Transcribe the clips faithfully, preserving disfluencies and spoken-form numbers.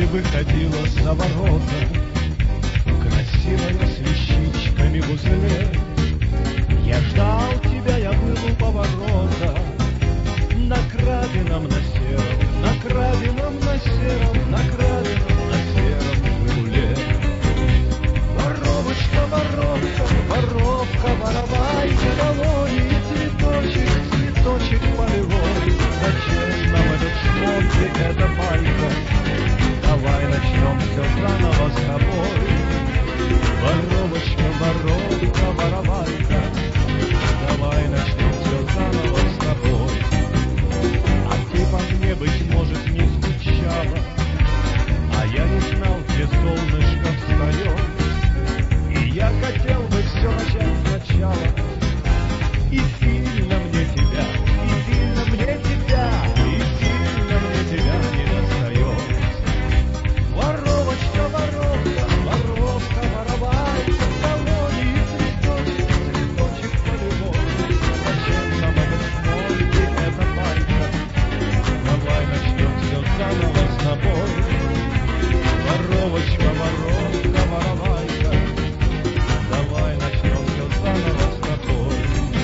ты выходила за ворота, красивая с вещичками в узле. Я ждал тебя, я был у поворота, на крабином, на сером, на крабином, на сером, на крабином, на сером «Жигуле». Воровочка, воровка, воровка, воровайка, долони, цветочек, цветочек полевой. Зачем нам этот шмот и эта пайка? Давай начнем все заново с тобой. Воровочка, воровка, воровайка, давай начнем все заново с тобой. А ты по мне, быть может, не скучала, а я не знал, где солнышко встает. И я хотел бы все начать сначала. И сильно мне тебя, и сильно мне тебя, и сильно мне тебя не достает. Воровочка, воровка, воровка, воровайка, колони и цветочек, цветочек полевой. Зачем нам этот шмот и эта пайка? Давай начнем все заново с тобой. Воровочка, воровка, воровайка, давай начнем все заново с тобой.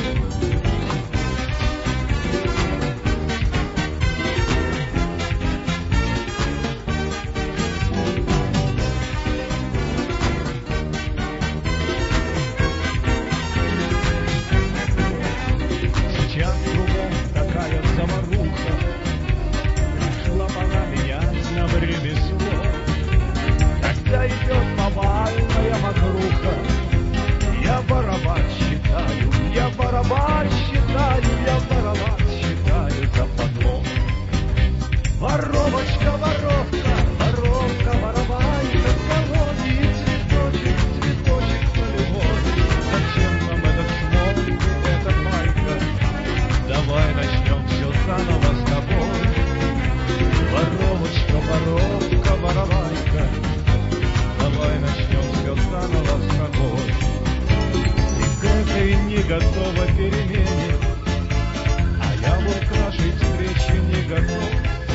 Сейчас кругом такая заваруха, пришла пора менять нам ремесло. Когда идет повальная мокруха, я барабан считаю, я барабан считаю, я барабан считаю за подлог. Воровочка, воровка, воровка, воровайка, колони и цветочек, цветочек полевой. Зачем нам этот шмот и эта майка? Давай начнем все заново с тобой. Воровочка, воровка, воровайка, давай начнем все заново с тобой. Ты к этой не готова перемене, а я вот к нашей встрече не готов.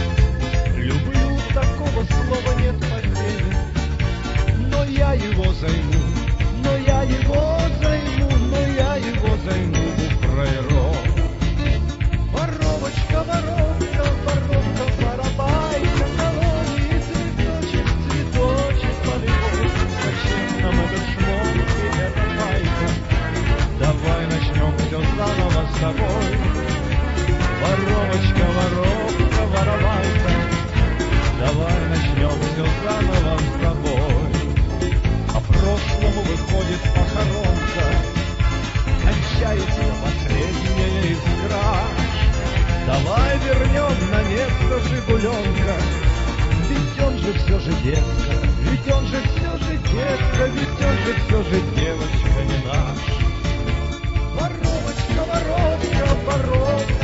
Люблю, такого слова нет по теме, но я его займу, но я его займу, но я его займу впройрок. Воровочка, воровка, воровка, воровайка, колони и цветочек, цветочек полевой. Зачем нам этот шмот и эта пайка? Давай начнем все заново с тобой. Воровочка, воровка, воровайка, давай начнем все заново с тобой. По прошлому выходит похоронка, кончается последняя искра. Давай вернем на место Жигуленка, ведь он же все же детка, ведь он же все же детка, ведь он же все же девочка не наш. Воровочка, воровка, воровка,